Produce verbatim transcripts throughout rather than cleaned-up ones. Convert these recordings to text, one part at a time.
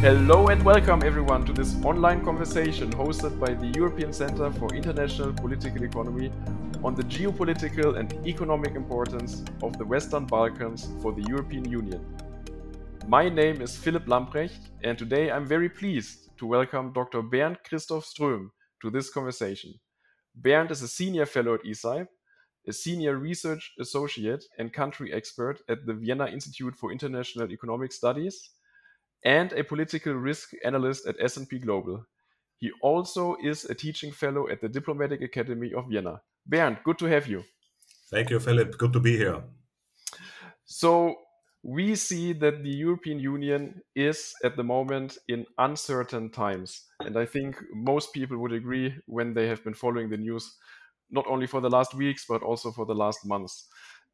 Hello and welcome everyone to this online conversation hosted by the European Center for International Political Economy on the geopolitical and economic importance of the Western Balkans for the European Union. My name is Philipp Lamprecht, and today I'm very pleased to welcome Doctor Bernd Christoph Ström to this conversation. Bernd is a senior fellow at E S I P, a senior research associate and country expert at the Vienna Institute for International Economic Studies, and a political risk analyst at S and P Global. He also is a teaching fellow at the Diplomatic Academy of Vienna. Bernd, good to have you. Thank you, Philip. Good to be here. So, we see that the European Union is at the moment in uncertain times. And I think most people would agree when they have been following the news, not only for the last weeks, but also for the last months.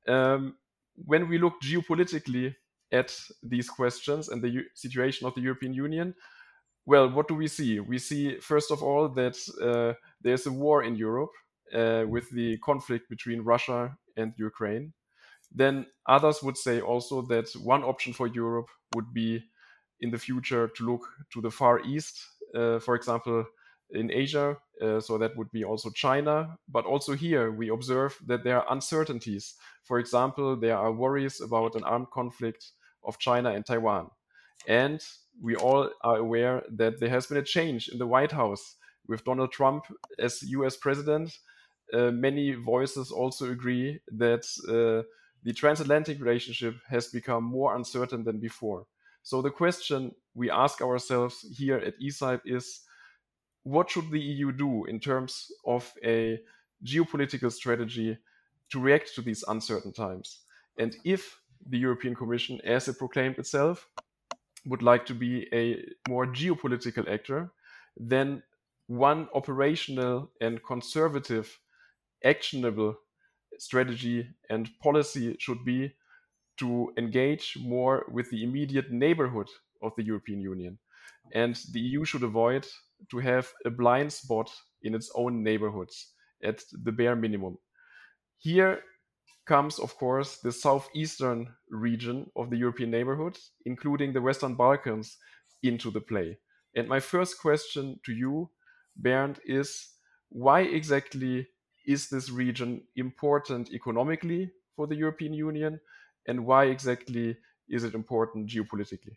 Um, when we look geopolitically at these questions and the u- situation of the European Union, well, what do we see? We see, first of all, that uh, there's a war in Europe uh, with the conflict between Russia and Ukraine. Then others would say also that one option for Europe would be in the future to look to the Far East, uh, for example, in Asia. Uh, so that would be also China. But also here, we observe that there are uncertainties. For example, there are worries about an armed conflict of China and Taiwan. And we all are aware that there has been a change in the White House with Donald Trump as U S president. Uh, many voices also agree that uh, the transatlantic relationship has become more uncertain than before. So the question we ask ourselves here at E S I P is, what should the E U do in terms of a geopolitical strategy to react to these uncertain times? And if the European Commission, as it proclaimed itself, would like to be a more geopolitical actor, then one operational and conservative, actionable strategy and policy should be to engage more with the immediate neighborhood of the European Union. And the E U should avoid to have a blind spot in its own neighborhoods at the bare minimum. Here comes, of course, the southeastern region of the European neighborhood, including the Western Balkans, into the play. And my first question to you, Bernd, is why exactly is this region important economically for the European Union, and why exactly is it important geopolitically?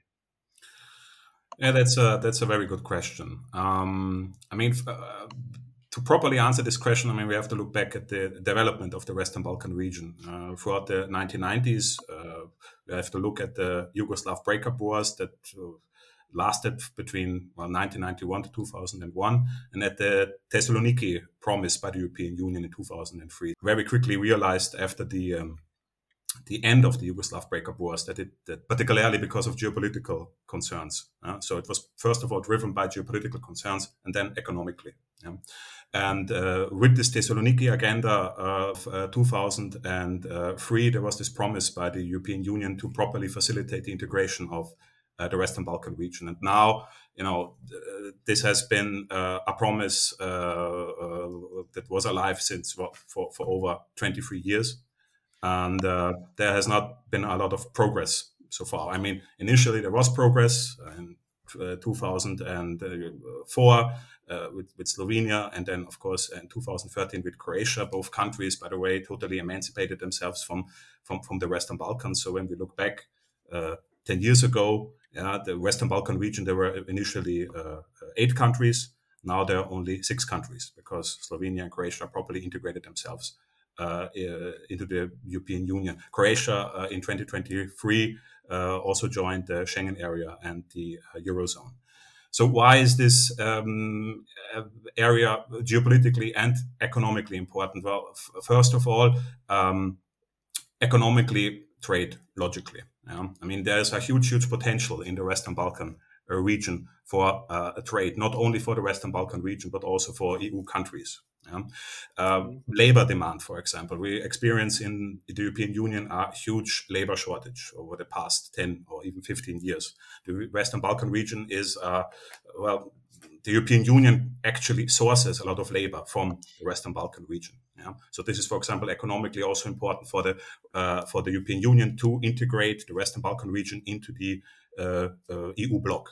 Yeah, that's a that's a very good question. Um, I mean, uh, to properly answer this question, I mean, we have to look back at the development of the Western Balkan region uh, throughout the nineteen nineties. Uh, we have to look at the Yugoslav breakup wars that uh, lasted between well, nineteen ninety-one to two thousand one, and at the Thessaloniki promise by the European Union in two thousand three. Very quickly realized after the um, the end of the Yugoslav breakup wars, that it, that particularly because of geopolitical concerns. Uh, so it was first of all driven by geopolitical concerns and then economically. Yeah. And uh, with this Thessaloniki agenda of uh, two thousand three, there was this promise by the European Union to properly facilitate the integration of uh, the Western Balkan region. And now, you know, uh, this has been uh, a promise uh, uh, that was alive since well, for, for over twenty-three years. And uh, there has not been a lot of progress so far. I mean, initially there was progress in uh, two thousand four uh, with, with Slovenia, and then, of course, in two thousand thirteen with Croatia. Both countries, by the way, totally emancipated themselves from from, from the Western Balkans. So when we look back uh, ten years ago, yeah, the Western Balkan region, there were initially uh, eight countries. Now there are only six countries because Slovenia and Croatia properly integrated themselves Uh, into the European Union. Croatia uh, in twenty twenty-three uh, also joined the Schengen area and the uh, Eurozone. So why is this um, area geopolitically and economically important? Well, f- first of all, um, economically, trade logically. Yeah? I mean, there's a huge, huge potential in the Western Balkan uh, region for uh, a trade, not only for the Western Balkan region, but also for E U countries. Yeah. Uh, Mhm. labor demand, for example, we experience in the European Union a huge labor shortage over the past ten or even fifteen years. The Western Balkan region is, uh, well, the European Union actually sources a lot of labor from the Western Balkan region. Yeah? So this is, for example, economically also important for the uh, for the European Union to integrate the Western Balkan region into the uh, uh, E U bloc.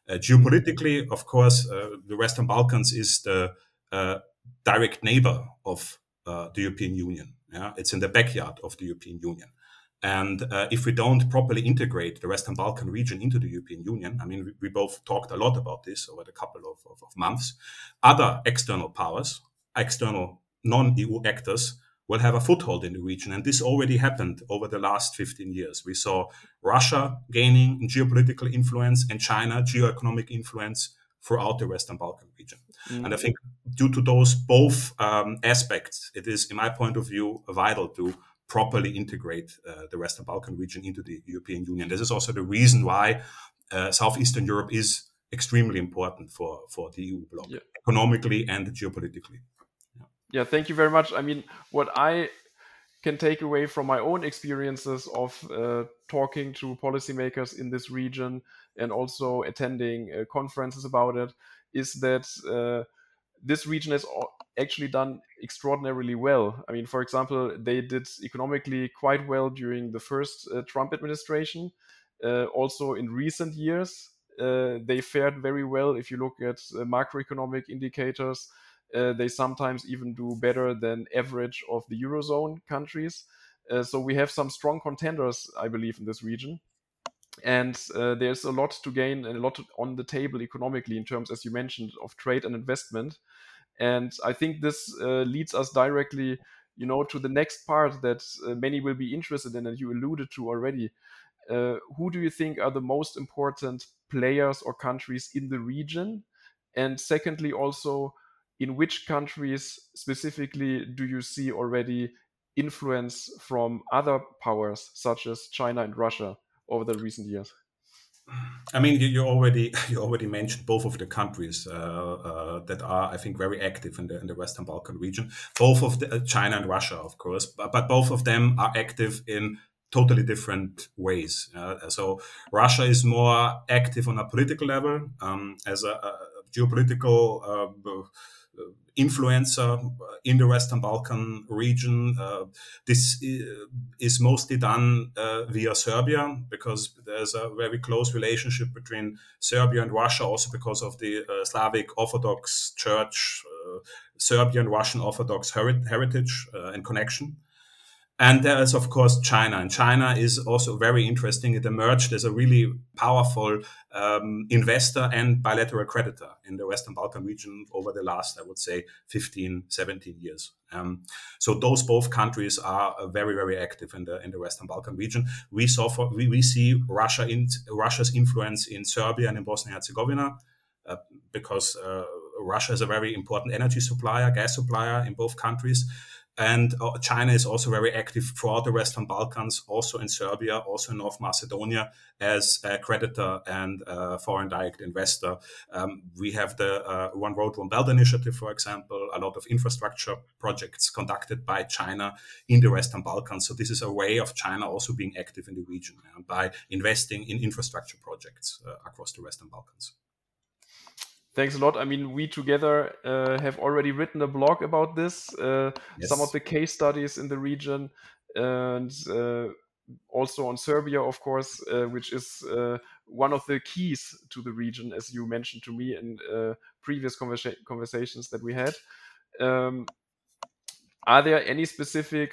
Uh, geopolitically, of course, uh, the Western Balkans is the uh, direct neighbor of uh, the European Union. Yeah? It's in the backyard of the European Union. And uh, if we don't properly integrate the Western Balkan region into the European Union, I mean, we, we both talked a lot about this over the couple of, of, of months, other external powers, external non-E U actors will have a foothold in the region. And this already happened over the last fifteen years. We saw Russia gaining geopolitical influence and China geoeconomic influence throughout the Western Balkan region. Mm. And I think due to those both um, aspects, it is, in my point of view, vital to properly integrate uh, the Western Balkan region into the European Union. This is also the reason why uh, Southeastern Europe is extremely important for, for the E U bloc, yeah. economically and geopolitically. Yeah. yeah, thank you very much. I mean, what I can take away from my own experiences of uh, talking to policymakers in this region and also attending uh, conferences about it is that uh, this region has actually done extraordinarily well. I mean, for example, they did economically quite well during the first uh, Trump administration. Uh, also in recent years, uh, they fared very well. If you look at uh, macroeconomic indicators, uh, they sometimes even do better than average of the Eurozone countries. Uh, so we have some strong contenders, I believe, in this region. And uh, there's a lot to gain and a lot on the table economically in terms, as you mentioned, of trade and investment. And I think this uh, leads us directly, you know, to the next part that uh, many will be interested in, and you alluded to already. Uh, who do you think are the most important players or countries in the region? And secondly, also, in which countries specifically do you see already influence from other powers, such as China and Russia, over the recent years? I mean, you, you already you already mentioned both of the countries uh, uh, that are, I think, very active in the in the Western Balkan region. Both of the, uh, China and Russia, of course, but, but both of them are active in totally different ways. Uh, so Russia is more active on a political level um, as a, a geopolitical Uh, influencer in the Western Balkan region. Uh, this is mostly done uh, via Serbia because there's a very close relationship between Serbia and Russia, also because of the uh, Slavic Orthodox Church, uh, Serbian Russian Orthodox heri- heritage uh, and connection. And there is, of course, China. And China is also very interesting. It emerged as a really powerful um, investor and bilateral creditor in the Western Balkan region over the last, I would say, fifteen, seventeen years. Um, so those both countries are very, very active in the in the Western Balkan region. We saw for, we, we see Russia in, Russia's influence in Serbia and in Bosnia and Herzegovina uh, because uh, Russia is a very important energy supplier, gas supplier in both countries. And uh, China is also very active throughout the Western Balkans, also in Serbia, also in North Macedonia, as a creditor and a foreign direct investor. Um, we have the uh, One Road, One Belt initiative, for example, a lot of infrastructure projects conducted by China in the Western Balkans. So this is a way of China also being active in the region uh, by investing in infrastructure projects uh, across the Western Balkans. Thanks a lot. I mean, we together uh, have already written a blog about this, uh, yes. Some of the case studies in the region, and uh, also on Serbia, of course, uh, which is uh, one of the keys to the region, as you mentioned to me in uh, previous conversa- conversations that we had. Um, are there any specific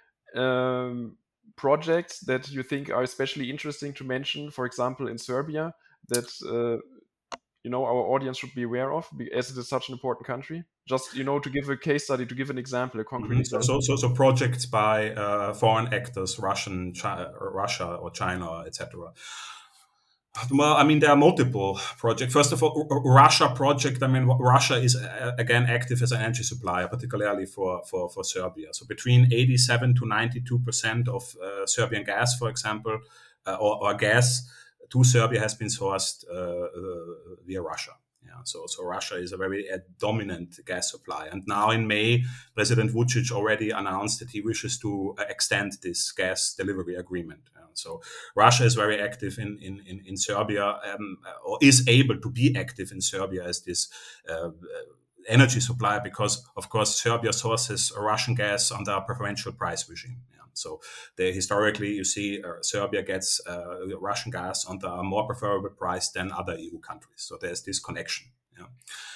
um, projects that you think are especially interesting to mention, for example, in Serbia, that uh, you know, our audience should be aware of, as it is such an important country? Just, you know, to give a case study, to give an example, a concrete mm-hmm. example. So, so, so projects by uh, foreign actors, Russian, Chi- Russia or China, et cetera. Well, I mean, there are multiple projects. First of all, Russia project. I mean, Russia is uh, again active as an energy supplier, particularly for, for, for Serbia. So between eighty-seven to ninety-two percent of uh, Serbian gas, for example, uh, or, or gas to Serbia has been sourced uh, uh, via Russia. Yeah, so so Russia is a very uh, dominant gas supplier. And now in May, President Vučić already announced that he wishes to uh, extend this gas delivery agreement. Uh, so Russia is very active in in in, in Serbia, um, or is able to be active in Serbia as this uh, energy supplier because, of course, Serbia sources Russian gas under a preferential price regime. Yeah. So they, historically, you see uh, Serbia gets uh, Russian gas under a more preferable price than other E U countries. So there's this connection. Yeah.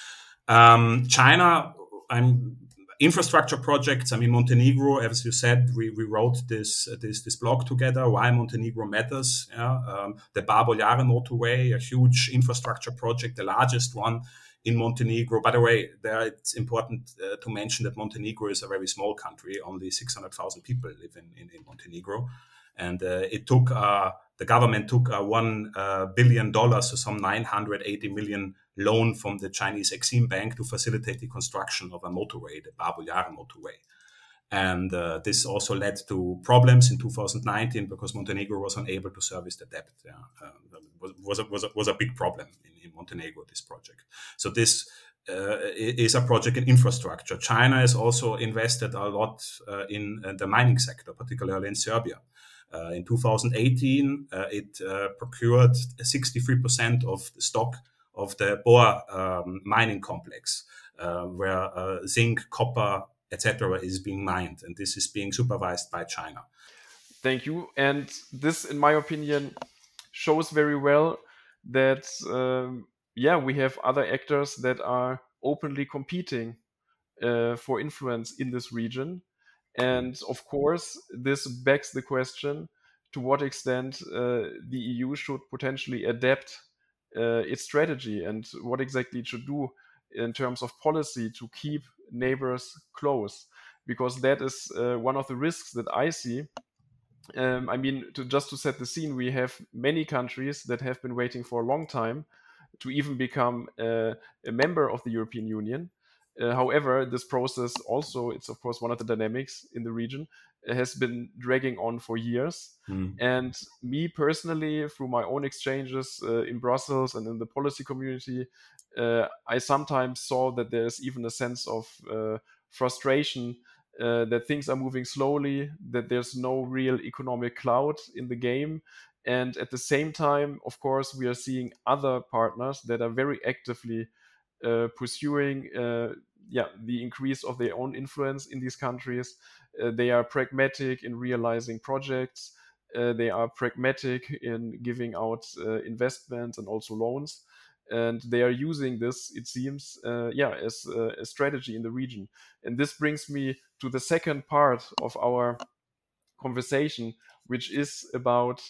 Um, China, I'm infrastructure projects. I mean, Montenegro, as you said, we, we wrote this uh, this this blog together. Why Montenegro matters? Yeah? Um, the Bar-Boljare motorway, a huge infrastructure project, the largest one in Montenegro. By the way, there it's important uh, to mention that Montenegro is a very small country. Only six hundred thousand people live in, in, in Montenegro. And uh, it took, uh, the government took a one uh, billion dollars, so some nine hundred eighty million loan from the Chinese Exim Bank to facilitate the construction of a motorway, the Bar-Boljare motorway. And uh, this also led to problems in two thousand nineteen because Montenegro was unable to service the debt. Yeah. Uh, was, was, a, was, a, was a big problem in, in Montenegro, this project. So this uh, is a project in infrastructure. China has also invested a lot uh, in uh, the mining sector, particularly in Serbia. Uh, in two thousand eighteen, uh, it uh, procured sixty-three percent of the stock of the Bor um, mining complex, uh, where uh, zinc, copper, et cetera is being mined, and this is being supervised by China. Thank you. And this, in my opinion, shows very well that, um, yeah, we have other actors that are openly competing uh, for influence in this region. And of course, this begs the question to what extent uh, the E U should potentially adapt uh, its strategy and what exactly it should do in terms of policy to keep neighbors close, because that is uh, one of the risks that I see. Um, I mean, to just to set the scene, we have many countries that have been waiting for a long time to even become uh, a member of the European Union. Uh, however, this process also, it's of course one of the dynamics in the region, uh, has been dragging on for years. Mm. And me personally, through my own exchanges uh, in Brussels and in the policy community, uh, I sometimes saw that there's even a sense of uh, frustration uh, that things are moving slowly, that there's no real economic clout in the game. And at the same time, of course, we are seeing other partners that are very actively uh, pursuing uh, yeah, the increase of their own influence in these countries. Uh, they are pragmatic in realizing projects. Uh, they are pragmatic in giving out uh, investments and also loans. And they are using this, it seems, uh, yeah, as uh, a strategy in the region. And this brings me to the second part of our conversation, which is about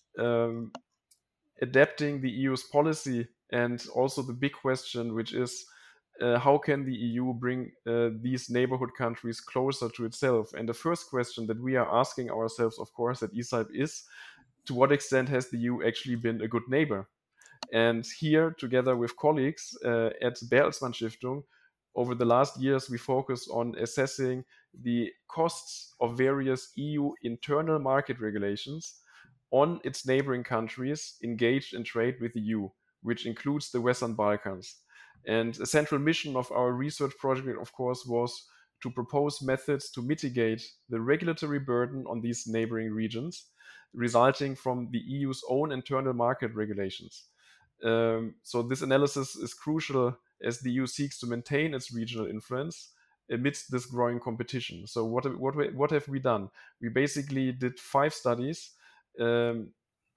um, adapting the E U's policy, and also the big question, which is uh, how can the E U bring uh, these neighborhood countries closer to itself? And the first question that we are asking ourselves, of course, at E S I P is, to what extent has the E U actually been a good neighbor? And here, together with colleagues uh, at Bertelsmann Stiftung, over the last years, we focused on assessing the costs of various E U internal market regulations on its neighboring countries engaged in trade with the E U, which includes the Western Balkans. And a central mission of our research project, of course, was to propose methods to mitigate the regulatory burden on these neighboring regions, resulting from the E U's own internal market regulations. Um, so this analysis is crucial as the E U seeks to maintain its regional influence amidst this growing competition. So what what what have we done? We basically did five studies. Um,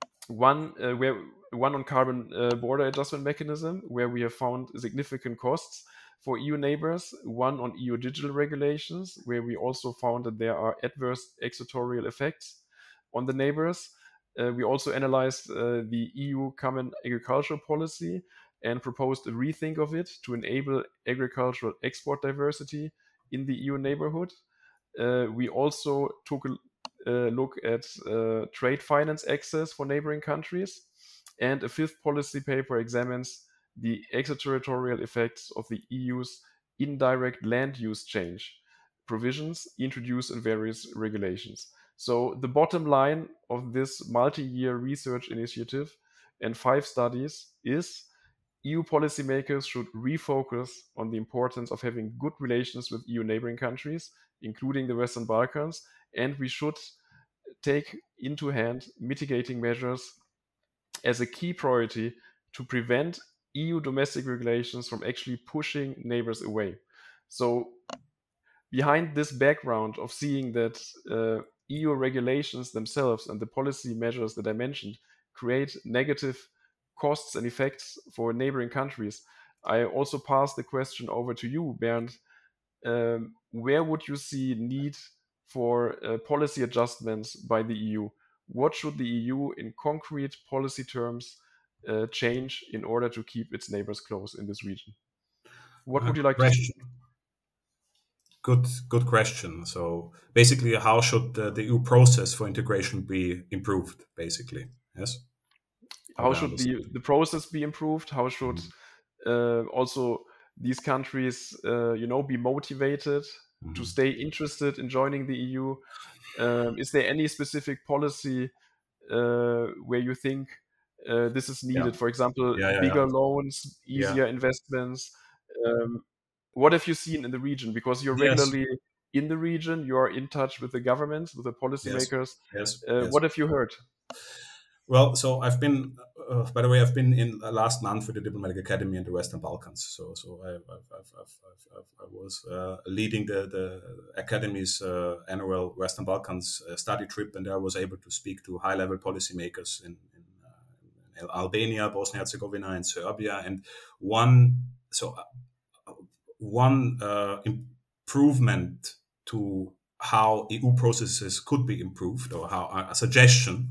one uh, where one on carbon uh, border adjustment mechanism, where we have found significant costs for E U neighbors. One on E U digital regulations, where we also found that there are adverse extraterritorial effects on the neighbors. Uh, we also analyzed uh, the E U Common Agricultural Policy and proposed a rethink of it to enable agricultural export diversity in the E U neighborhood. Uh, we also took a uh, look at uh, trade finance access for neighboring countries. And a fifth policy paper examines the extraterritorial effects of the E U's indirect land use change provisions introduced in various regulations. So the bottom line of this multi-year research initiative and five studies is E U policymakers should refocus on the importance of having good relations with E U neighboring countries, including the Western Balkans, and we should take into hand mitigating measures as a key priority to prevent E U domestic regulations from actually pushing neighbors away. So behind this background of seeing that uh, E U regulations themselves and the policy measures that I mentioned create negative costs and effects for neighboring countries, I also pass the question over to you, Bernd. Um, where would you see need for uh, policy adjustments by the E U? What should the E U, in concrete policy terms, uh, change in order to keep its neighbors close in this region? What Uh, would you like to see? question. Good, good question. So basically, how should the, the E U process for integration be improved? Basically, yes. How How do I should understand? the, the process be improved? How should Mhm. uh, also these countries, uh, you know, be motivated to Mhm. stay interested in joining the E U? Um, is there any specific policy uh, where you think uh, this is Yeah, needed? For example, yeah, yeah, yeah, bigger loans, yeah. easier investments. Um, what have you seen in the region? Because you're Yes, regularly in the region, you are in touch with the governments, with the yes, policymakers. yes, Uh, yes. what have you heard? Well, so I've been, uh, by the way, I've been in uh, last month with the Diplomatic Academy in the Western Balkans. So, so I, I've, I've, I've, I've, I was uh, leading the the Academy's uh, annual Western Balkans uh, study trip, and I was able to speak to high level policymakers in, in, uh, in Albania, Bosnia Herzegovina, and Serbia. And one, so uh, one uh, improvement to how E U processes could be improved, or how a suggestion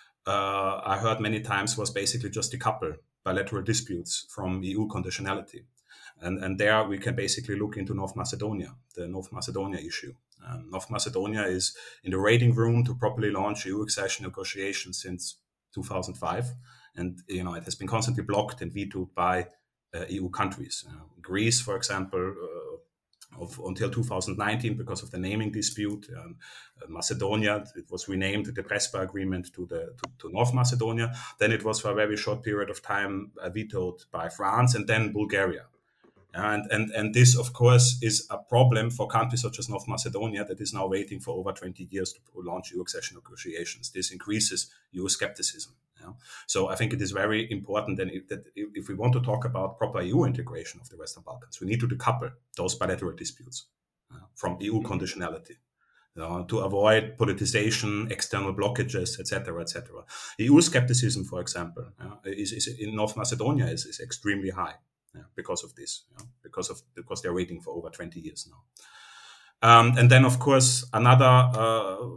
uh, I heard many times was basically just decouple bilateral disputes from E U conditionality. And, and there we can basically look into North Macedonia, the North Macedonia issue. Um, North Macedonia is in the waiting room to properly launch E U accession negotiations since two thousand five. And, you know, it has been constantly blocked and vetoed by uh, E U countries. Uh, Greece, for example, uh, of, until two thousand nineteen because of the naming dispute. Um, uh, Macedonia, it was renamed the Prespa Agreement to the to, to North Macedonia. Then it was for a very short period of time uh, vetoed by France and then Bulgaria. And, and, and this, of course, is a problem for countries such as North Macedonia that is now waiting for over twenty years to launch E U accession negotiations. This increases E U skepticism. Yeah? So I think it is very important that if, that if we want to talk about proper E U integration of the Western Balkans, we need to decouple those bilateral disputes uh, from E U Mhm. conditionality. Uh, to avoid politicization, external blockages, et cetera, et cetera. E U skepticism, for example, uh, is, is in North Macedonia is, is extremely high. Yeah, because of this, yeah, because of because they're waiting for over twenty years now. Um, and then, of course, another uh,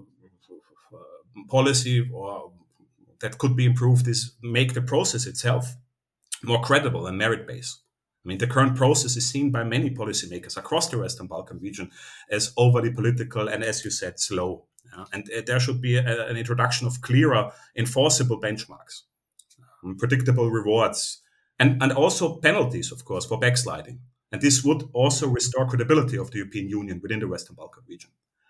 policy or that could be improved is make the process itself more credible and merit-based. I mean, the current process is seen by many policymakers across the Western Balkan region as overly political and, as you said, slow. Yeah? And uh, there should be a, an introduction of clearer, enforceable benchmarks, um, predictable rewards, and, and also penalties, of course, for backsliding. And this would also restore credibility of the European Union within the Western Balkan region.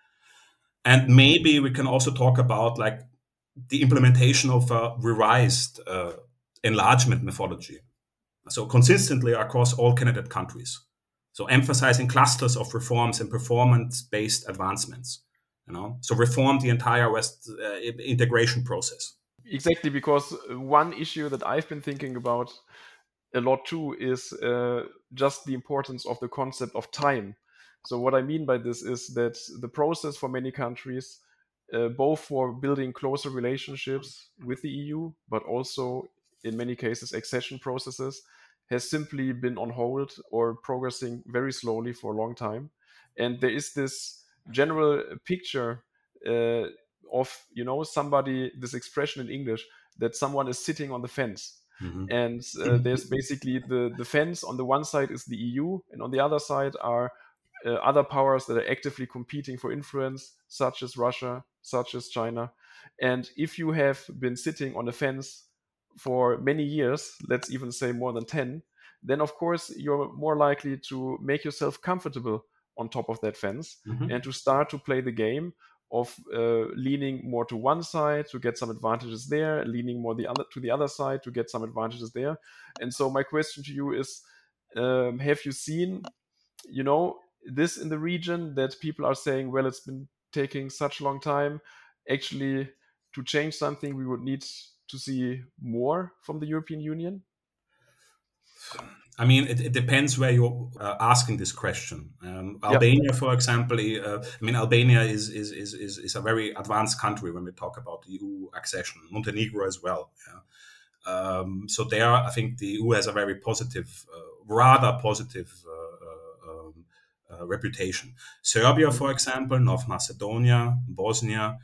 And maybe we can also talk about like the implementation of a revised uh, enlargement methodology. So consistently across all candidate countries. So emphasizing clusters of reforms and performance-based advancements. You know, so reform the entire West uh, integration process. Exactly, because one issue that I've been thinking about a lot too is uh, just the importance of the concept of time. So what I mean by this is that the process for many countries, uh, both for building closer relationships with the E U, but also in many cases accession processes, has simply been on hold or progressing very slowly for a long time. And there is this general picture uh, of, you know, somebody, this expression in English, that someone is sitting on the fence. Mm-hmm. And uh, there's basically the, the fence on the one side is the E U, and on the other side are uh, other powers that are actively competing for influence, such as Russia, such as China. And if you have been sitting on the fence for many years, let's even say more than ten, then of course you're more likely to make yourself comfortable on top of that fence Mm-hmm. and to start to play the game of uh, leaning more to one side to get some advantages there, leaning more the other to the other side to get some advantages there. And so my question to you is, um, have you seen, you know, this in the region that people are saying, well, it's been taking such a long time. Actually, to change something, we would need to see more from the European Union. I mean, it, it depends where you're uh, asking this question. Um, Yeah. Albania, for example, uh, I mean, Albania is, is, is, is, is a very advanced country when we talk about E U accession. Montenegro as well. Yeah. Um, so there, I think the E U has a very positive, uh, rather positive uh, uh, um, uh, reputation. Serbia, for example, North Macedonia, Bosnia,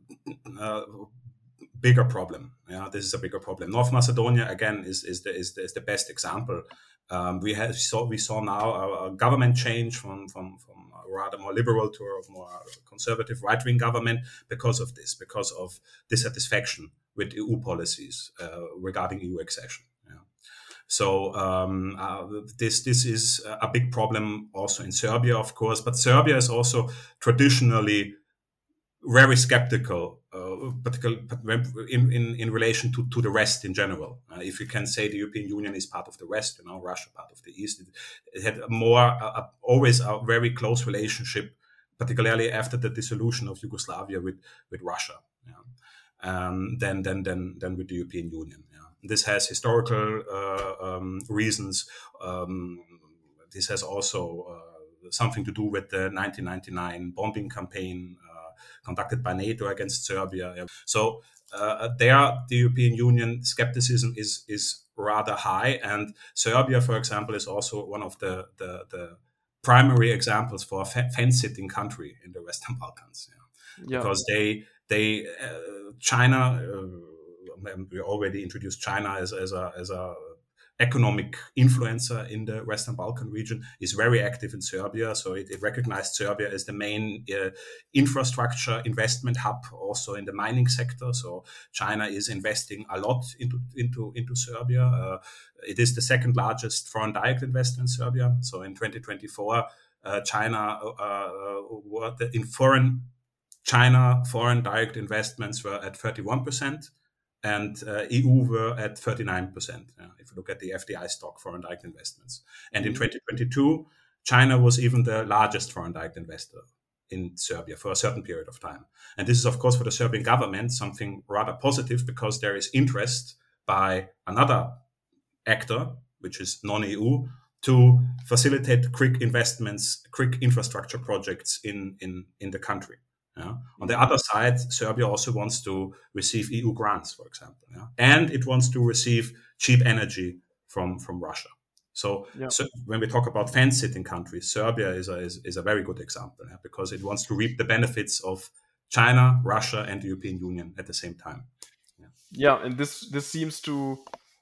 uh, bigger problem. Yeah, this is a bigger problem. North Macedonia again is is the is the, is the best example. Um, we had saw we saw now a, a government change from from from a rather more liberal to a more conservative right wing government because of this, because of dissatisfaction with E U policies uh, regarding E U accession. Yeah. So um, uh, this this is a big problem also in Serbia, of course. But Serbia is also traditionally very skeptical, uh, particularly in, in, in relation to, to the West in general. Uh, if you can say the European Union is part of the West, you know, Russia part of the East, it, it had a more uh, always a very close relationship, particularly after the dissolution of Yugoslavia with with Russia, yeah, um, than than than than with the European Union. Yeah. This has historical uh, um, reasons. Um, this has also uh, something to do with the nineteen ninety-nine bombing campaign uh, conducted by NATO against Serbia. So uh, there, the European Union skepticism is is rather high, and Serbia, for example, is also one of the the, the primary examples for a fence-sitting country in the Western Balkans, yeah. Yeah. Because they they uh, China. Uh, we already introduced China as, as a as a economic influencer in the Western Balkan region, is very active in Serbia. So it, it recognized Serbia as the main uh, infrastructure investment hub, also in the mining sector. So China is investing a lot into into into Serbia. Uh, it is the second largest foreign direct investor in Serbia. So in twenty twenty-four, uh, China uh, were the, in foreign China foreign direct investments were at thirty-one percent. And uh, E U were at thirty-nine percent, uh, if you look at the F D I stock, foreign direct investments. And mm-hmm. in twenty twenty-two, China was even the largest foreign direct investor in Serbia for a certain period of time. And this is, of course, for the Serbian government, something rather positive, because there is interest by another actor, which is non-E U, to facilitate quick investments, quick infrastructure projects in, in, in the country. Yeah. On the other side, Serbia also wants to receive E U grants, for example, yeah? And it wants to receive cheap energy from, from Russia. So, yeah. so when we talk about fence-sitting countries, Serbia is a, is, is a very good example, yeah? Because it wants to reap the benefits of China, Russia, and the European Union at the same time. Yeah, yeah, and this this seems to,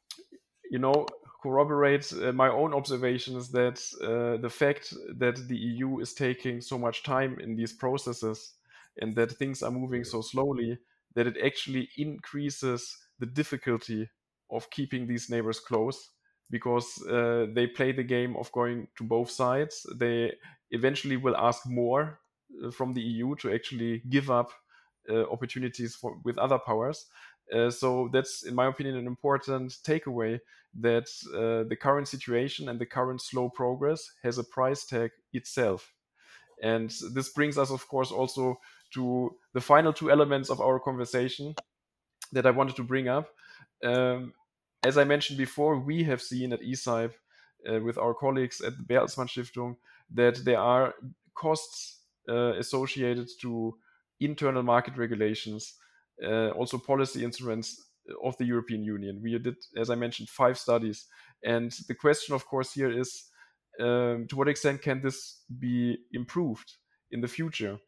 you know, corroborate uh, my own observations that uh, the fact that the E U is taking so much time in these processes, and that things are moving so slowly, that it actually increases the difficulty of keeping these neighbors close, because uh, they play the game of going to both sides. They eventually will ask more uh, from the E U to actually give up uh, opportunities for, with other powers. Uh, so that's, in my opinion, an important takeaway, that uh, the current situation and the current slow progress has a price tag itself. And this brings us, of course, also to the final two elements of our conversation that I wanted to bring up. Um, as I mentioned before, we have seen at E S I P uh, with our colleagues at the Bertelsmann Stiftung that there are costs uh, associated to internal market regulations, uh, also policy instruments of the European Union. We did, as I mentioned, five studies. And the question, of course, here is, um, to what extent can this be improved in the future?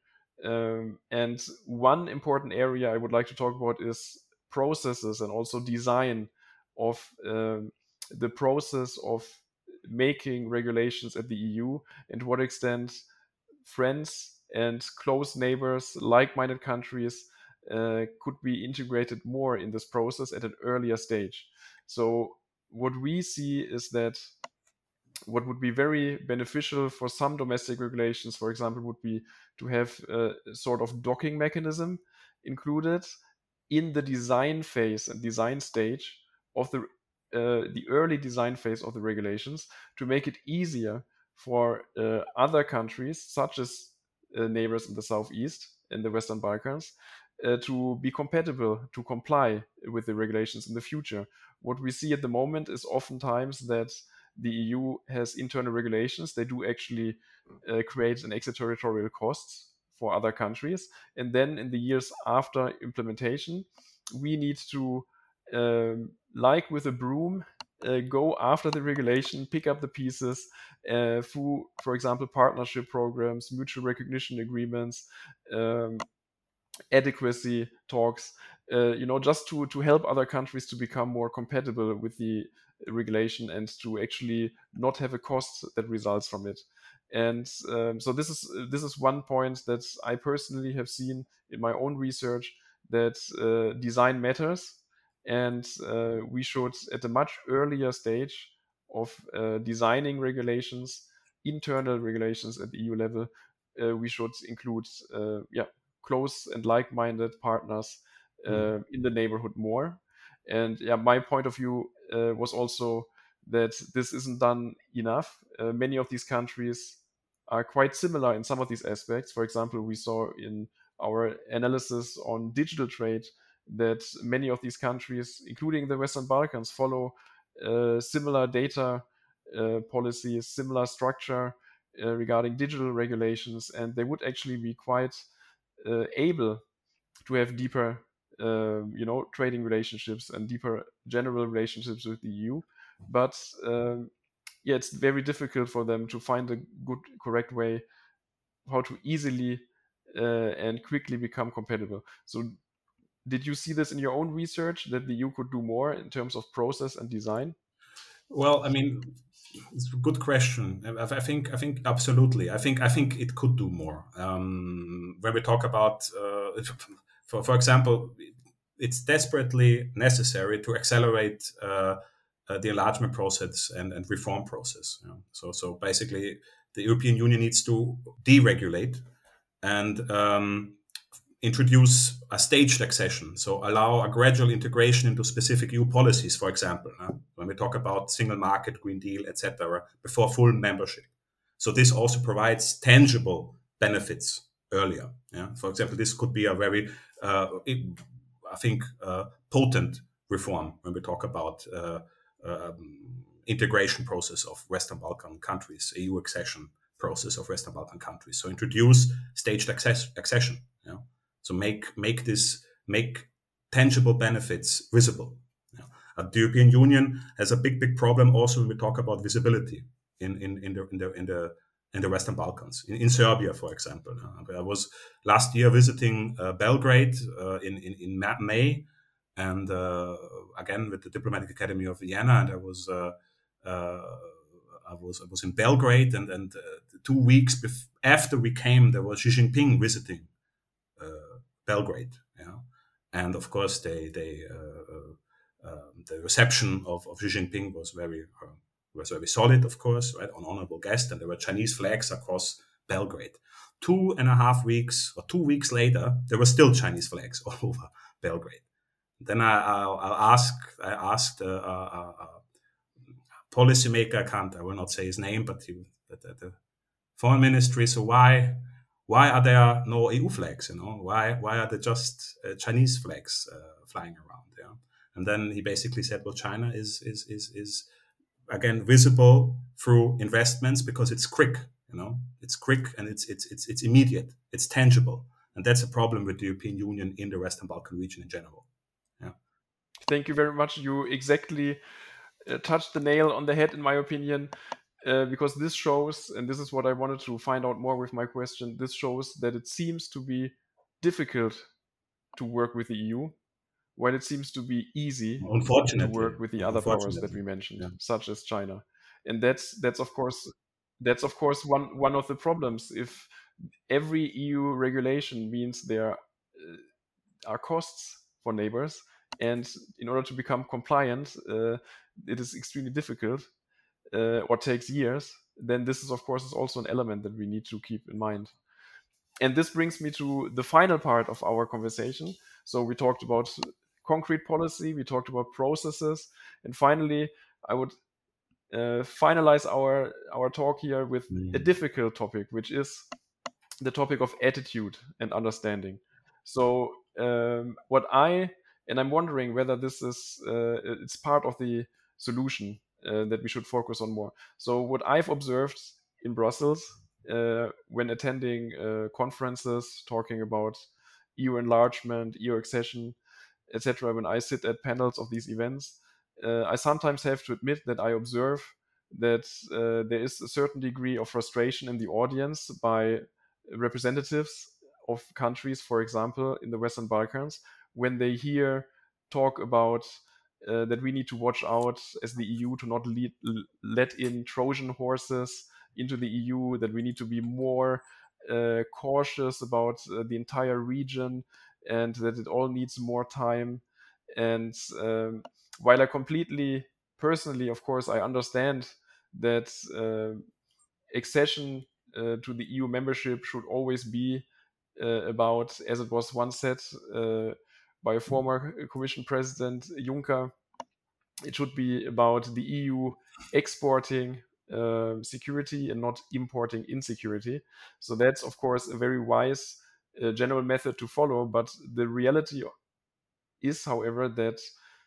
Um, and one important area I would like to talk about is processes and also design of um, the process of making regulations at the E U, and to what extent friends and close neighbors, like-minded countries, uh, could be integrated more in this process at an earlier stage. So what we see is that what would be very beneficial for some domestic regulations, for example, would be to have a sort of docking mechanism included in the design phase and design stage of the uh, the early design phase of the regulations, to make it easier for uh, other countries, such as uh, neighbors in the southeast, in the Western Balkans, uh, to be compatible, to comply with the regulations in the future. What we see at the moment is oftentimes that the E U has internal regulations. They do actually uh, create an extraterritorial costs for other countries. And then in the years after implementation, we need to, um, like with a broom, uh, go after the regulation, pick up the pieces uh, through, for example, partnership programs, mutual recognition agreements, um, adequacy talks, uh, you know, just to to help other countries to become more compatible with the regulation and to actually not have a cost that results from it. And um, so this is this is one point that I personally have seen in my own research, that uh, design matters, and uh, we should at a much earlier stage of uh, designing regulations, internal regulations at the E U level, uh, we should include uh, yeah close and like-minded partners uh, Mm. in the neighborhood more. And yeah, my point of view uh, was also that this isn't done enough. Uh, many of these countries are quite similar in some of these aspects. For example, we saw in our analysis on digital trade that many of these countries, including the Western Balkans, follow uh, similar data uh, policies, similar structure uh, regarding digital regulations, and they would actually be quite uh, able to have deeper, uh, you know, trading relationships and deeper general relationships with the E U. But um, yeah, it's very difficult for them to find a good, correct way how to easily uh, and quickly become compatible. So, did you see this in your own research that the E U could do more in terms of process and design? Well, I mean, it's a good question. I, I think I think absolutely. I think I think it could do more. Um, when we talk about, uh, for for example, it's desperately necessary to accelerate uh, uh, the enlargement process and, and reform process. You know? So so basically, the European Union needs to deregulate and um, introduce a staged accession, so allow a gradual integration into specific E U policies, for example, uh, when we talk about single market, Green Deal, et cetera, before full membership. So this also provides tangible benefits earlier. Yeah? For example, this could be a very, uh, I think, uh, potent reform when we talk about uh, um, integration process of Western Balkan countries, E U accession process of Western Balkan countries. So introduce staged access, accession. Yeah? So make make this make tangible benefits visible. Yeah. Uh, the European Union has a big big problem also when we talk about visibility in in, in the in the in the in the Western Balkans. In, in Serbia, for example, uh, I was last year visiting uh, Belgrade uh, in, in in May, and uh, again with the Diplomatic Academy of Vienna, and I was. Uh, uh, I was I was in Belgrade, and and uh, two weeks bef- after we came, there was Xi Jinping visiting uh, Belgrade. Yeah, and of course, they they uh, uh, the reception of, of Xi Jinping was very uh, was very solid. Of course, right, an honorable guest, and there were Chinese flags across Belgrade. Two and a half weeks or two weeks later, there were still Chinese flags all over Belgrade. Then I, I, I asked I asked uh, uh, uh, policymaker, I can't, I will not say his name, but he, the, the, the foreign ministry. So why, why are there no E U flags? You know, why, why are there just uh, Chinese flags uh, flying around? Yeah, and then he basically said, well, China is is is is again visible through investments because it's quick. You know, it's quick and it's it's it's it's immediate. It's tangible, and that's a problem with the European Union in the Western Balkan region in general. Yeah. Thank you very much. You exactly uh, touched the nail on the head, in my opinion, uh, because this shows, and this is what I wanted to find out more with my question, this shows that it seems to be difficult to work with the E U, while it seems to be easy to Unfortunately, work with the other powers that unfortunately, we mentioned, yeah. such as China. And that's that's of course that's of course one one of the problems. If every E U regulation means there uh, are costs for neighbors, and in order to become compliant, uh, it is extremely difficult uh, or takes years, then this is of course is also an element that we need to keep in mind. And this brings me to the final part of our conversation. So we talked about concrete policy, we talked about processes, and finally, I would uh, finalize our our talk here with a Mm. difficult topic, which is the topic of attitude and understanding. So um, what I and I'm wondering whether this is uh, it's part of the solution uh, that we should focus on more. So what I've observed in Brussels uh, when attending uh, conferences talking about E U enlargement, E U accession, et cetera, when I sit at panels of these events, uh, I sometimes have to admit that I observe that uh, there is a certain degree of frustration in the audience by representatives of countries, for example, in the Western Balkans, when they hear talk about uh, that we need to watch out as the E U to not lead, let in Trojan horses into the E U, that we need to be more uh, cautious about uh, the entire region, and that it all needs more time. And um, while I completely, personally, of course, I understand that uh, accession uh, to the E U membership should always be uh, about, as it was once said uh, by a former Commission President Juncker, it should be about the E U exporting uh, security and not importing insecurity. So that's, of course, a very wise uh, general method to follow. But the reality is, however, that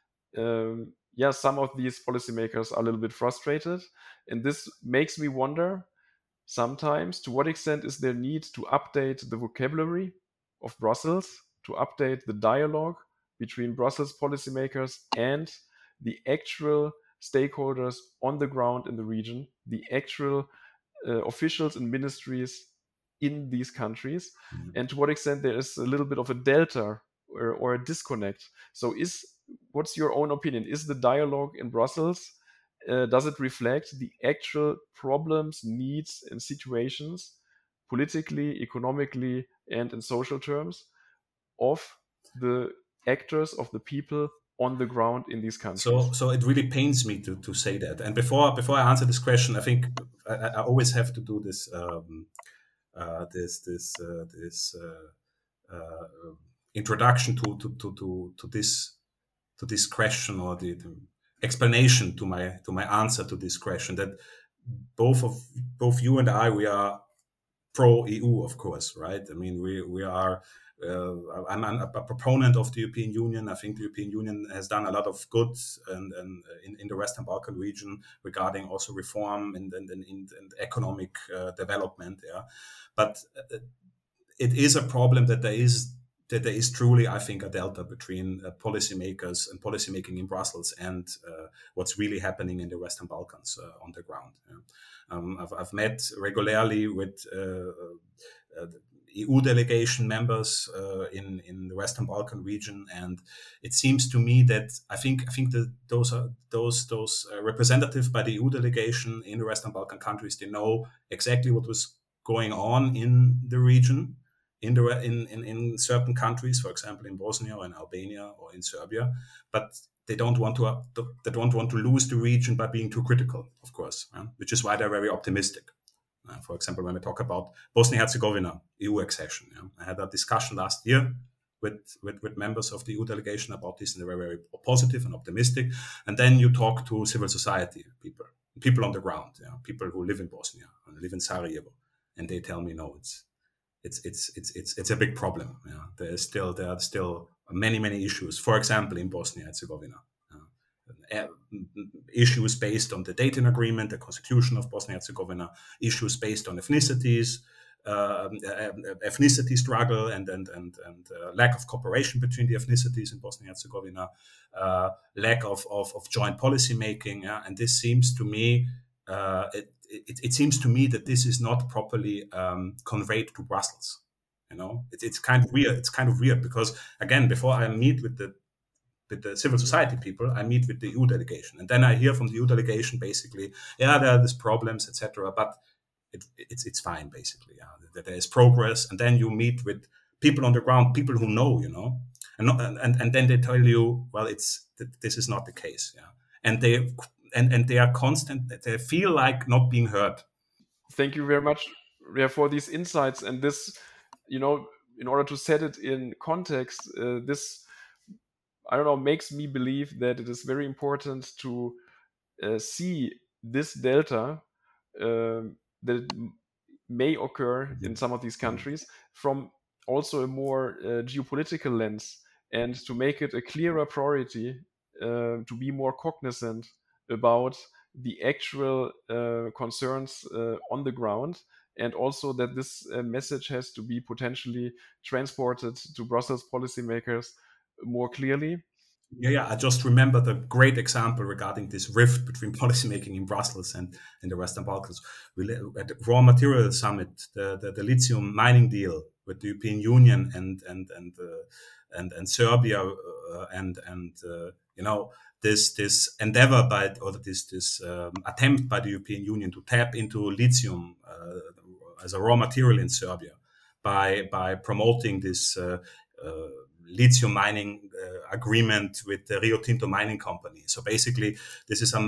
um, yeah, some of these policymakers are a little bit frustrated, and this makes me wonder sometimes to what extent is there need to update the vocabulary of Brussels, to update the dialogue between Brussels policymakers and the actual stakeholders on the ground in the region, the actual uh, officials and ministries in these countries, mm-hmm. and to what extent there is a little bit of a delta or, or a disconnect. So is what's your own opinion? Is the dialogue in Brussels, uh, does it reflect the actual problems, needs, and situations, politically, economically, and in social terms, of the actors, of the people on the ground in these countries? So, so it really pains me to to say that. And before before I answer this question, I think I, I always have to do this um, uh, this this uh, this uh, uh, introduction to to to to to this to this question, or the, the explanation to my to my answer to this question. That both of both you and I, we are pro E U, of course, right? I mean, we we are. Uh, I'm a, a proponent of the European Union. I think the European Union has done a lot of good and, and in, in the Western Balkan region regarding also reform and, and, and, and economic uh, development. Yeah, but uh, it is a problem that there is that there is truly, I think, a delta between uh, policymakers and policymaking in Brussels and uh, what's really happening in the Western Balkans uh, on the ground. Yeah. Um, I've, I've met regularly with uh, uh, E U delegation members uh, in in the Western Balkan region, and it seems to me that I think I think that those are those those uh, representatives by the E U delegation in the Western Balkan countries, they know exactly what was going on in the region, in the in in, in certain countries, for example, in Bosnia or in Albania or in Serbia, but they don't want to uh, they don't want to lose the region by being too critical, of course, yeah? Which is why they're very optimistic. Uh, for example, when we talk about Bosnia-Herzegovina, E U accession, yeah? I had a discussion last year with, with, with members of the E U delegation about this, and they were very positive and optimistic. And then you talk to civil society people, people on the ground, yeah? People who live in Bosnia and live in Sarajevo, and they tell me, no, it's it's it's it's it's it's a big problem. Yeah? There is still there are still many many issues. For example, in Bosnia-Herzegovina. Issues based on the Dayton Agreement, the Constitution of Bosnia-Herzegovina, issues based on ethnicities, uh, ethnicity struggle, and and and, and uh, lack of cooperation between the ethnicities in Bosnia-Herzegovina, uh, lack of, of of joint policy making, yeah? And this seems to me, uh, it, it it seems to me that this is not properly um, conveyed to Brussels. You know, it, it's kind of weird. It's kind of weird because, again, before I meet with the with the civil society people, I meet with the E U delegation, and then I hear from the E U delegation basically, yeah, there are these problems, et cetera. But it, it's it's fine basically. Yeah, that there is progress, and then you meet with people on the ground, people who know, you know, and not, and and then they tell you, well, it's this is not the case. Yeah, and they and and they are constant. They feel like not being heard. Thank you very much, yeah, for these insights, and this, you know, in order to set it in context, uh, this, I don't know, makes me believe that it is very important to uh, see this delta uh, that may occur in some of these countries from also a more uh, geopolitical lens, and to make it a clearer priority uh, to be more cognizant about the actual uh, concerns uh, on the ground, and also that this uh, message has to be potentially transported to Brussels policymakers more clearly. Yeah, yeah. I just remembered a great example regarding this rift between policymaking in Brussels and in the Western Balkans. We, at the Raw Material Summit, the, the, the lithium mining deal with the European Union and and and uh, and, and Serbia uh, and and uh, you know this this endeavor by or this this um, attempt by the European Union to tap into lithium uh, as a raw material in Serbia by by promoting this. Uh, uh, lithium mining uh, agreement with the Rio Tinto mining company. So basically, this is a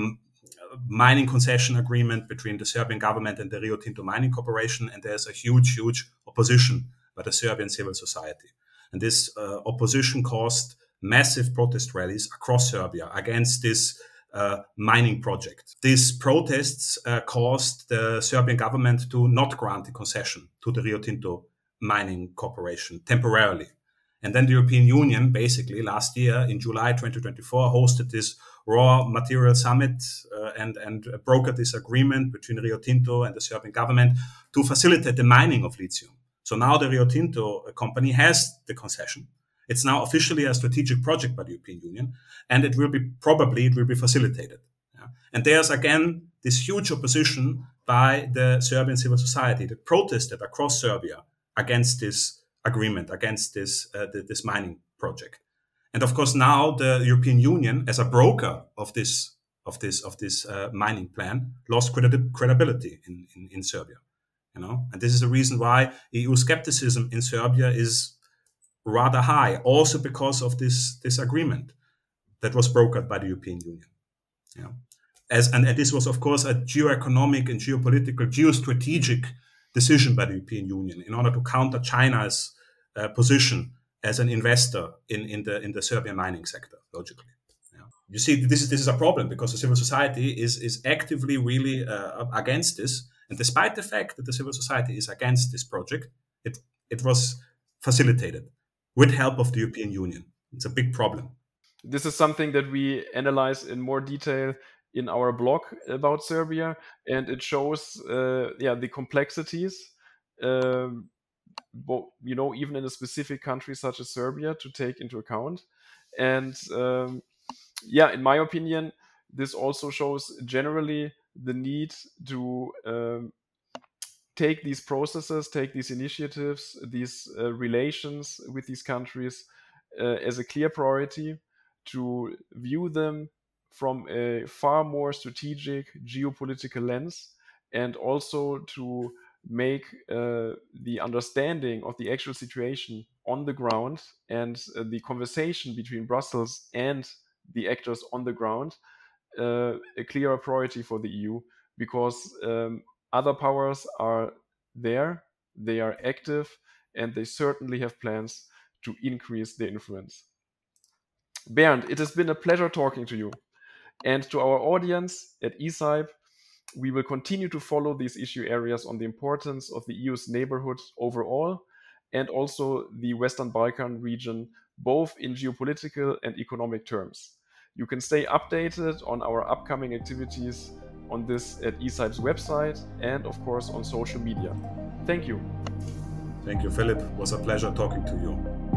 mining concession agreement between the Serbian government and the Rio Tinto Mining Corporation, and there's a huge, huge opposition by the Serbian civil society. And this uh, opposition caused massive protest rallies across Serbia against this uh, mining project. These protests uh, caused the Serbian government to not grant the concession to the Rio Tinto Mining Corporation temporarily. And then the European Union, basically last year in July twenty twenty-four, hosted this raw material summit uh, and, and brokered this agreement between Rio Tinto and the Serbian government to facilitate the mining of lithium. So now the Rio Tinto company has the concession. It's now officially a strategic project by the European Union, and it will be probably it will be facilitated. Yeah. And there's again this huge opposition by the Serbian civil society that protested across Serbia against this agreement, against this uh, this mining project. And of course, now the European Union, as a broker of this of this of this uh, mining plan, lost credi- credibility in, in in Serbia. You know, and this is the reason why E U skepticism in Serbia is rather high, also because of this this agreement that was brokered by the European Union. Yeah, as and, and this was of course a geoeconomic and geopolitical, geostrategic decision by the European Union in order to counter China's uh, position as an investor in, in the in the Serbian mining sector. Logically, yeah. You see, this is this is a problem because the civil society is is actively really uh, against this, and despite the fact that the civil society is against this project, it it was facilitated with help of the European Union. It's a big problem. This is something that we analyze in more detail in our blog about Serbia, and it shows, uh, yeah, the complexities, um, bo- you know, even in a specific country such as Serbia, to take into account. And um, yeah, in my opinion, this also shows generally the need to um, take these processes, take these initiatives, these uh, relations with these countries uh, as a clear priority, to view them from a far more strategic geopolitical lens, and also to make uh, the understanding of the actual situation on the ground and uh, the conversation between Brussels and the actors on the ground uh, a clearer priority for the E U, because um, other powers are there, they are active, and they certainly have plans to increase their influence. Bernd, it has been a pleasure talking to you. And to our audience at E S I B, we will continue to follow these issue areas on the importance of the E U's neighborhood overall, and also the Western Balkan region, both in geopolitical and economic terms. You can stay updated on our upcoming activities on this at E S I B's website and, of course, on social media. Thank you. Thank you, Philip. It was a pleasure talking to you.